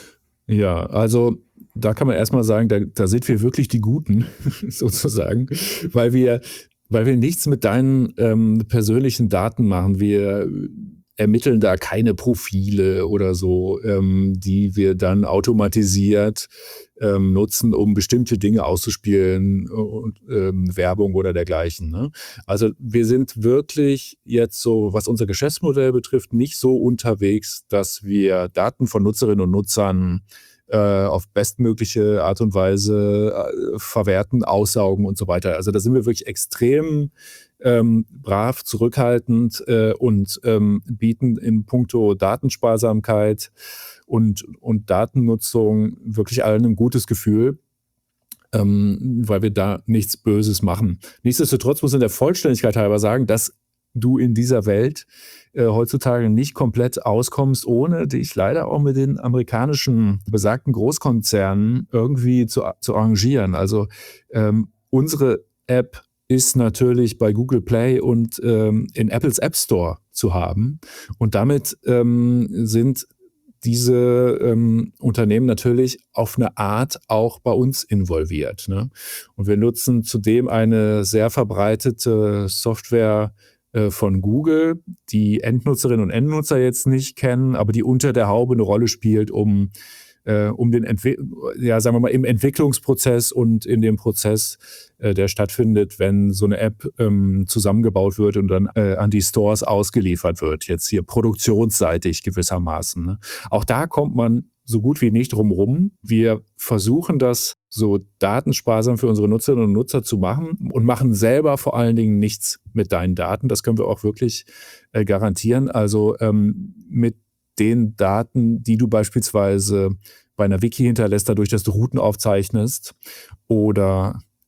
Ja, also da kann man erstmal sagen, da, da sind wir wirklich die Guten, sozusagen, weil wir, weil wir nichts mit deinen ähm, persönlichen Daten machen. Wir ermitteln da keine Profile oder so, ähm, die wir dann automatisiert ähm, nutzen, um bestimmte Dinge auszuspielen und ähm, Werbung oder dergleichen. Ne? Also wir sind wirklich jetzt so, was unser Geschäftsmodell betrifft, nicht so unterwegs, dass wir Daten von Nutzerinnen und Nutzern äh, auf bestmögliche Art und Weise äh, verwerten, aussaugen und so weiter. Also da sind wir wirklich extrem ähm, brav, zurückhaltend äh, und ähm, bieten in puncto Datensparsamkeit und, und Datennutzung wirklich allen ein gutes Gefühl, ähm, weil wir da nichts Böses machen. Nichtsdestotrotz muss in der Vollständigkeit halber sagen, dass du in dieser Welt äh, heutzutage nicht komplett auskommst, ohne dich leider auch mit den amerikanischen besagten Großkonzernen irgendwie zu, zu arrangieren. Also ähm, unsere App ist natürlich bei Google Play und ähm, in Apples App Store zu haben. Und damit ähm, sind diese ähm, Unternehmen natürlich auf eine Art auch bei uns involviert. Ne? Und wir nutzen zudem eine sehr verbreitete Software äh, von Google, die Endnutzerinnen und Endnutzer jetzt nicht kennen, aber die unter der Haube eine Rolle spielt, um Äh, um den Entwi- ja, sagen wir mal, im Entwicklungsprozess und in dem Prozess, äh, der stattfindet, wenn so eine App ähm, zusammengebaut wird und dann äh, an die Stores ausgeliefert wird. Jetzt hier produktionsseitig gewissermaßen. Ne? Auch da kommt man so gut wie nicht drum rum. Wir versuchen das so datensparsam für unsere Nutzerinnen und Nutzer zu machen und machen selber vor allen Dingen nichts mit deinen Daten. Das können wir auch wirklich äh, garantieren. Also ähm, mit den Daten, die du beispielsweise bei einer Wiki hinterlässt, dadurch, dass du Routen aufzeichnest oder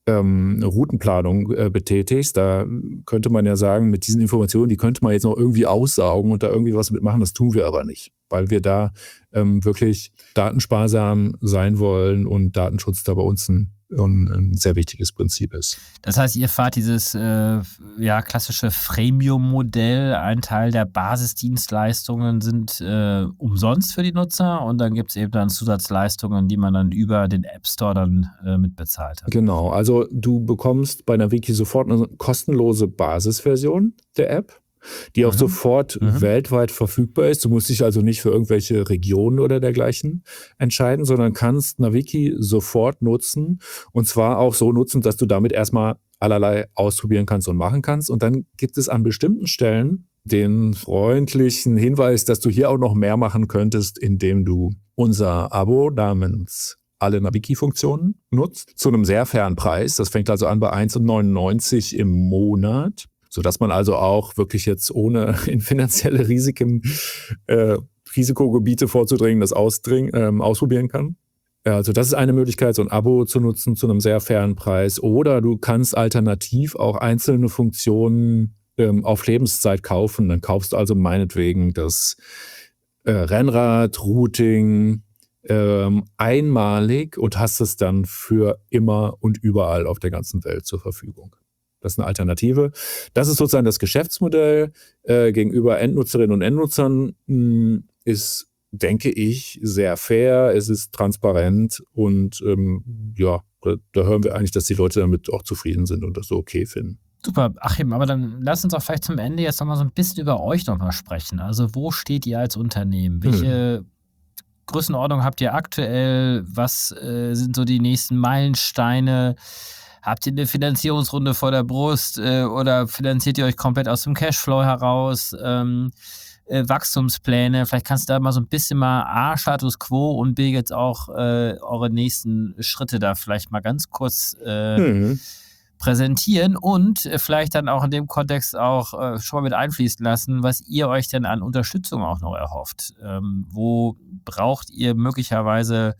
ähm, Routenplanung äh, betätigst, da könnte man ja sagen, mit diesen Informationen, die könnte man jetzt noch irgendwie aussaugen und da irgendwie was mitmachen, das tun wir aber nicht, weil wir da ähm, wirklich datensparsam sein wollen und Datenschutz da bei uns ein, ein, ein sehr wichtiges Prinzip ist. Das heißt, ihr fahrt dieses äh, ja, klassische Freemium-Modell. Ein Teil der Basisdienstleistungen sind äh, umsonst für die Nutzer und dann gibt es eben dann Zusatzleistungen, die man dann über den App Store dann äh, mitbezahlt hat. Genau, also du bekommst bei Naviki sofort eine kostenlose Basisversion der App, die auch mhm. sofort mhm. weltweit verfügbar ist. Du musst dich also nicht für irgendwelche Regionen oder dergleichen entscheiden, sondern kannst Naviki sofort nutzen und zwar auch so nutzen, dass du damit erstmal allerlei ausprobieren kannst und machen kannst. Und dann gibt es an bestimmten Stellen den freundlichen Hinweis, dass du hier auch noch mehr machen könntest, indem du unser Abo namens alle Naviki-Funktionen nutzt, zu einem sehr fairen Preis. Das fängt also an bei eins Euro neunundneunzig im Monat. Sodass man also auch wirklich jetzt ohne in finanzielle Risiken, äh, Risikogebiete vorzudringen, das ausdring, ähm, ausprobieren kann. Also das ist eine Möglichkeit, so ein Abo zu nutzen zu einem sehr fairen Preis. Oder du kannst alternativ auch einzelne Funktionen ähm, auf Lebenszeit kaufen. Dann kaufst du also meinetwegen das äh, Rennrad, Routing ähm, einmalig und hast es dann für immer und überall auf der ganzen Welt zur Verfügung. Das ist eine Alternative. Das ist sozusagen das Geschäftsmodell äh, gegenüber Endnutzerinnen und Endnutzern mh, ist, denke ich, sehr fair. Es ist transparent und ähm, ja, da, da hören wir eigentlich, dass die Leute damit auch zufrieden sind und das so okay finden. Super, Achim, aber dann lass uns auch vielleicht zum Ende jetzt nochmal so ein bisschen über euch nochmal sprechen. Also wo steht ihr als Unternehmen? Welche hm. Größenordnung habt ihr aktuell? Was äh, sind so die nächsten Meilensteine? Habt ihr eine Finanzierungsrunde vor der Brust äh, oder finanziert ihr euch komplett aus dem Cashflow heraus? Ähm, äh, Wachstumspläne, vielleicht kannst du da mal so ein bisschen mal A, Status Quo und B, jetzt auch äh, eure nächsten Schritte da vielleicht mal ganz kurz äh, mhm. präsentieren und äh, vielleicht dann auch in dem Kontext auch äh, schon mal mit einfließen lassen, was ihr euch denn an Unterstützung auch noch erhofft. Ähm, wo braucht ihr möglicherweise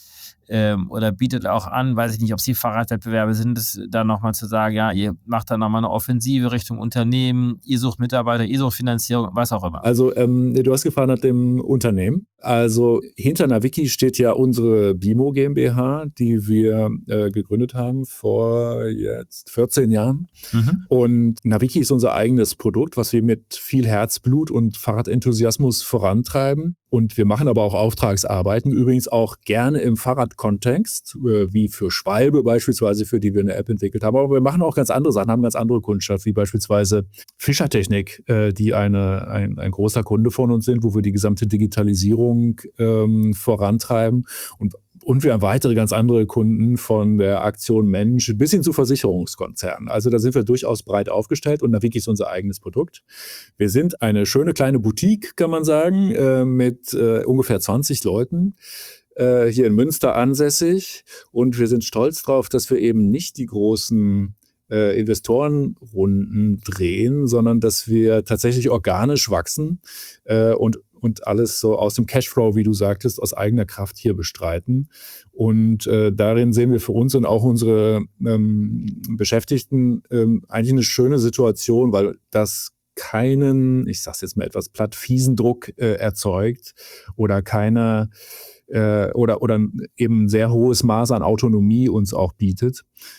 Ähm, oder bietet auch an, weiß ich nicht, ob es die Fahrradwettbewerbe sind, das dann nochmal zu sagen, ja, ihr macht dann nochmal eine Offensive Richtung Unternehmen, ihr sucht Mitarbeiter, ihr sucht Finanzierung, was auch immer. Also ähm, du hast gefragt nach dem Unternehmen. Also hinter Naviki steht ja unsere BIMO GmbH, die wir äh, gegründet haben vor jetzt vierzehn Jahren. Mhm. Und Naviki ist unser eigenes Produkt, was wir mit viel Herzblut und Fahrradenthusiasmus vorantreiben. Und wir machen aber auch Auftragsarbeiten, übrigens auch gerne im Fahrradkontext, wie für Schwalbe beispielsweise, für die wir eine App entwickelt haben. Aber wir machen auch ganz andere Sachen, haben ganz andere Kundschaft, wie beispielsweise Fischertechnik, die eine, ein, ein großer Kunde von uns sind, wo wir die gesamte Digitalisierung ähm, vorantreiben. Und Und wir haben weitere ganz andere Kunden von der Aktion Mensch bis hin zu Versicherungskonzernen. Also da sind wir durchaus breit aufgestellt und Naviki ist unser eigenes Produkt. Wir sind eine schöne kleine Boutique, kann man sagen, äh, mit äh, ungefähr zwanzig Leuten äh, hier in Münster ansässig. Und wir sind stolz drauf, dass wir eben nicht die großen äh, Investorenrunden drehen, sondern dass wir tatsächlich organisch wachsen äh, und und alles so aus dem Cashflow, wie du sagtest, aus eigener Kraft hier bestreiten. Und äh, darin sehen wir für uns und auch unsere ähm, Beschäftigten ähm, eigentlich eine schöne Situation, weil das keinen, ich sag's jetzt mal etwas platt, fiesen Druck äh, erzeugt oder keine äh, oder, oder eben ein sehr hohes Maß an Autonomie uns auch bietet.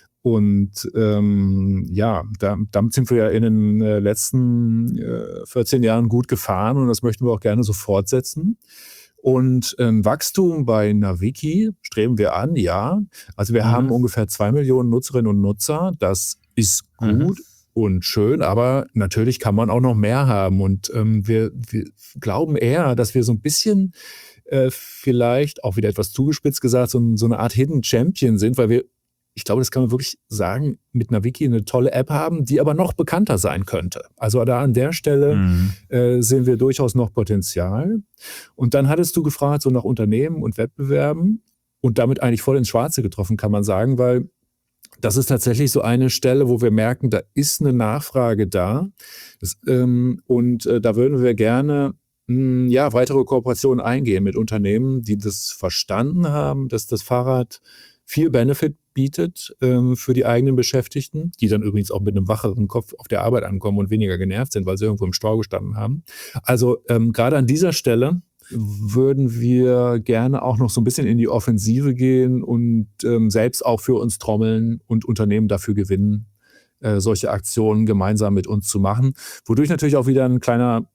Und ähm, ja, da, damit sind wir ja in den äh, letzten äh, vierzehn Jahren gut gefahren und das möchten wir auch gerne so fortsetzen. Und ein äh, Wachstum bei Naviki streben wir an, ja. Also wir mhm. haben ungefähr zwei Millionen Nutzerinnen und Nutzer. Das ist gut mhm. und schön, aber natürlich kann man auch noch mehr haben. Und ähm, wir, wir glauben eher, dass wir so ein bisschen äh, vielleicht, auch wieder etwas zugespitzt gesagt, so, so eine Art Hidden Champion sind, weil wir ich glaube, das kann man wirklich sagen, mit Naviki eine tolle App haben, die aber noch bekannter sein könnte. Also da an der Stelle mhm. äh, sehen wir durchaus noch Potenzial. Und dann hattest du gefragt, so nach Unternehmen und Wettbewerben und damit eigentlich voll ins Schwarze getroffen, kann man sagen, weil das ist tatsächlich so eine Stelle, wo wir merken, da ist eine Nachfrage da. Das, ähm, und äh, da würden wir gerne mh, ja, weitere Kooperationen eingehen mit Unternehmen, die das verstanden haben, dass das Fahrrad viel Benefit bietet ähm, für die eigenen Beschäftigten, die dann übrigens auch mit einem wacheren Kopf auf der Arbeit ankommen und weniger genervt sind, weil sie irgendwo im Stau gestanden haben. Also ähm, gerade an dieser Stelle würden wir gerne auch noch so ein bisschen in die Offensive gehen und ähm, selbst auch für uns trommeln und Unternehmen dafür gewinnen, äh, solche Aktionen gemeinsam mit uns zu machen, wodurch natürlich auch wieder ein kleiner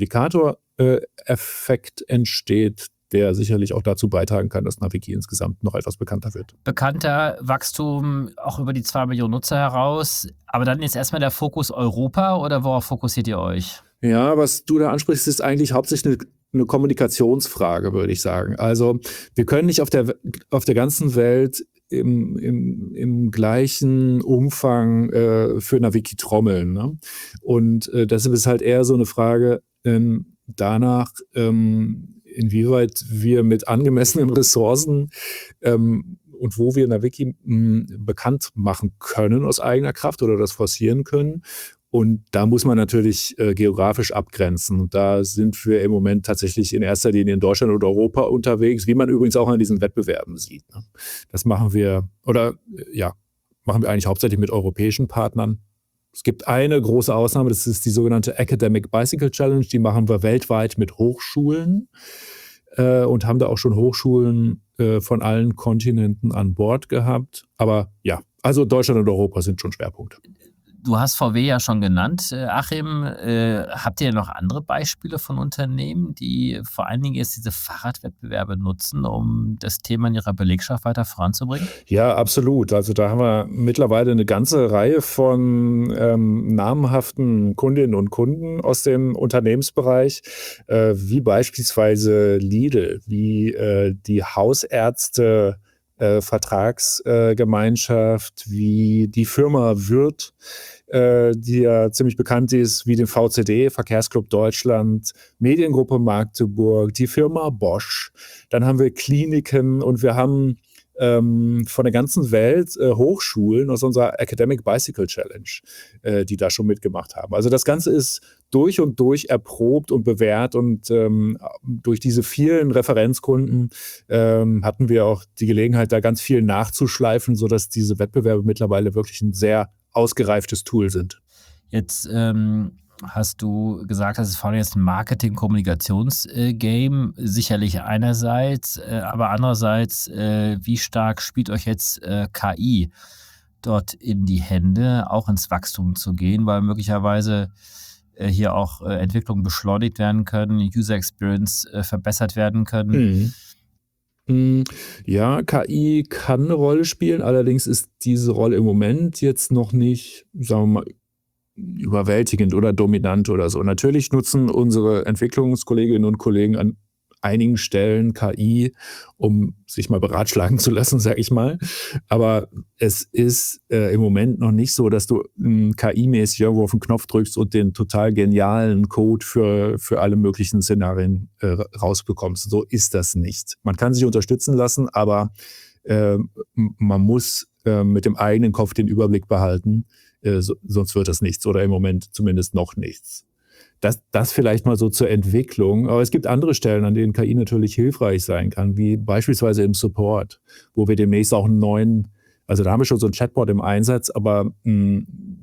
Multiplikator-Effekt äh, entsteht, der sicherlich auch dazu beitragen kann, dass Naviki insgesamt noch etwas bekannter wird. Bekannter, Wachstum auch über die zwei Millionen Nutzer heraus. Aber dann ist erstmal der Fokus Europa oder worauf fokussiert ihr euch? Ja, was du da ansprichst, ist eigentlich hauptsächlich eine, eine Kommunikationsfrage, würde ich sagen. Also wir können nicht auf der, auf der ganzen Welt im, im, im gleichen Umfang äh, für Naviki trommeln. Ne? Und äh, deshalb ist halt eher so eine Frage ähm, danach, ähm, inwieweit wir mit angemessenen Ressourcen ähm, und wo wir Naviki mh, bekannt machen können aus eigener Kraft oder das forcieren können. Und da muss man natürlich äh, geografisch abgrenzen. Und da sind wir im Moment tatsächlich in erster Linie in Deutschland und Europa unterwegs, wie man übrigens auch an diesen Wettbewerben sieht. Ne? Das machen wir, oder äh, ja, machen wir eigentlich hauptsächlich mit europäischen Partnern. Es gibt eine große Ausnahme, das ist die sogenannte Academic Bicycle Challenge. Die machen wir weltweit mit Hochschulen äh, und haben da auch schon Hochschulen äh, von allen Kontinenten an Bord gehabt. Aber ja, also Deutschland und Europa sind schon Schwerpunkte. Du hast V W ja schon genannt, äh, Achim. Äh, habt ihr noch andere Beispiele von Unternehmen, die vor allen Dingen jetzt diese Fahrradwettbewerbe nutzen, um das Thema in ihrer Belegschaft weiter voranzubringen? Ja, absolut. Also da haben wir mittlerweile eine ganze Reihe von ähm, namhaften Kundinnen und Kunden aus dem Unternehmensbereich, äh, wie beispielsweise Lidl, wie äh, die Hausärzte, Äh, Vertragsgemeinschaft, äh, wie die Firma Würth, äh, die ja ziemlich bekannt ist, wie den V C D, Verkehrsclub Deutschland, Mediengruppe Magdeburg, die Firma Bosch. Dann haben wir Kliniken und wir haben ähm, von der ganzen Welt äh, Hochschulen aus unserer Academic Bicycle Challenge, äh, die da schon mitgemacht haben. Also das Ganze ist durch und durch erprobt und bewährt und ähm, durch diese vielen Referenzkunden ähm, hatten wir auch die Gelegenheit, da ganz viel nachzuschleifen, sodass diese Wettbewerbe mittlerweile wirklich ein sehr ausgereiftes Tool sind. Jetzt ähm, hast du gesagt, das ist vor allem jetzt ein Marketing-Kommunikations-Game, sicherlich einerseits, äh, aber andererseits, äh, wie stark spielt euch jetzt äh, K I dort in die Hände, auch ins Wachstum zu gehen, weil möglicherweise äh, hier auch äh, Entwicklungen beschleunigt werden können, User Experience äh, verbessert werden können? Mhm. Ja, K I kann eine Rolle spielen, allerdings ist diese Rolle im Moment jetzt noch nicht, sagen wir mal, überwältigend oder dominant oder so. Natürlich nutzen unsere Entwicklungskolleginnen und Kollegen an einigen Stellen K I, um sich mal beratschlagen zu lassen, sage ich mal. Aber es ist äh, im Moment noch nicht so, dass du ähm, K I-mäßig irgendwo auf den Knopf drückst und den total genialen Code für, für alle möglichen Szenarien äh, rausbekommst. So ist das nicht. Man kann sich unterstützen lassen, aber äh, man muss äh, mit dem eigenen Kopf den Überblick behalten, äh, so, sonst wird das nichts oder im Moment zumindest noch nichts. Das, das vielleicht mal so zur Entwicklung. Aber es gibt andere Stellen, an denen K I natürlich hilfreich sein kann, wie beispielsweise im Support, wo wir demnächst auch einen neuen, also da haben wir schon so einen Chatbot im Einsatz, aber mh,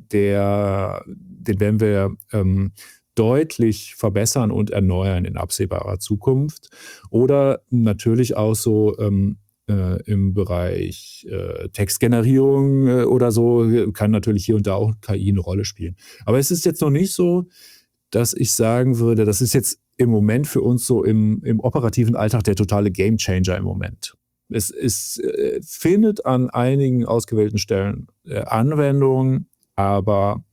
der, den werden wir ähm, deutlich verbessern und erneuern in absehbarer Zukunft. Oder natürlich auch so ähm, äh, im Bereich äh, Textgenerierung äh, oder so, kann natürlich hier und da auch K I eine Rolle spielen. Aber es ist jetzt noch nicht so, dass ich sagen würde, das ist jetzt im Moment für uns so im, im operativen Alltag der totale Gamechanger im Moment. Es, es äh, findet an einigen ausgewählten Stellen äh, Anwendung, aber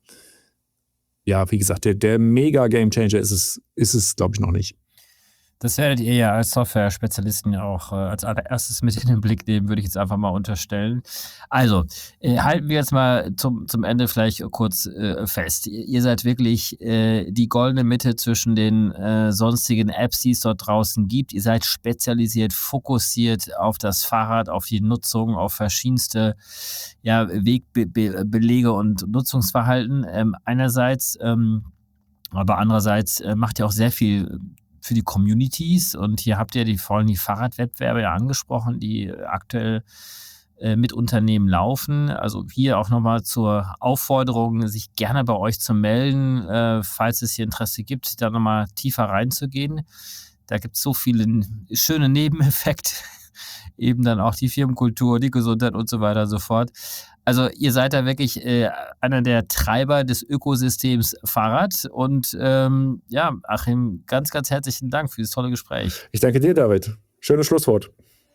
ja, wie gesagt, der, der Mega-Gamechanger ist es, ist es, glaube ich, noch nicht. Das werdet ihr ja als Software-Spezialisten ja auch äh, als allererstes mit in den Blick nehmen, würde ich jetzt einfach mal unterstellen. Also, äh, halten wir jetzt mal zum, zum Ende vielleicht kurz äh, fest. Ihr, ihr seid wirklich äh, die goldene Mitte zwischen den äh, sonstigen Apps, die es dort draußen gibt. Ihr seid spezialisiert, fokussiert auf das Fahrrad, auf die Nutzung, auf verschiedenste ja, Wegbelege und Nutzungsverhalten. Ähm, einerseits, ähm, aber andererseits äh, macht ihr auch sehr viel für die Communities und hier habt ihr die, vor allem die Fahrradwettbewerbe ja angesprochen, die aktuell äh, mit Unternehmen laufen. Also hier auch nochmal zur Aufforderung, sich gerne bei euch zu melden, äh, falls es hier Interesse gibt, da nochmal tiefer reinzugehen. Da gibt es so viele schöne Nebeneffekte, eben dann auch die Firmenkultur, die Gesundheit und so weiter und so fort. Also ihr seid da wirklich äh, einer der Treiber des Ökosystems Fahrrad. Und ähm, ja, Achim, ganz, ganz herzlichen Dank für dieses tolle Gespräch. Ich danke dir, David. Schönes Schlusswort.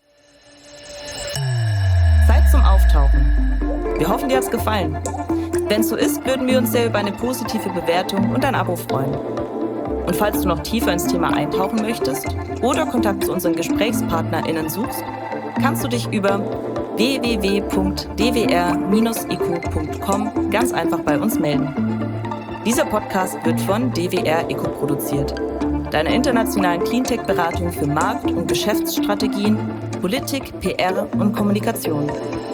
Zeit zum Auftauchen. Wir hoffen, dir hat's gefallen. Wenn es so ist, würden wir uns sehr über eine positive Bewertung und ein Abo freuen. Und falls du noch tiefer ins Thema eintauchen möchtest oder Kontakt zu unseren GesprächspartnerInnen suchst, kannst du dich über w w w punkt d w r Bindestrich eco punkt com ganz einfach bei uns melden. Dieser Podcast wird von D W R Eco produziert, deiner internationalen Cleantech-Beratung für Markt- und Geschäftsstrategien, Politik, P R und Kommunikation.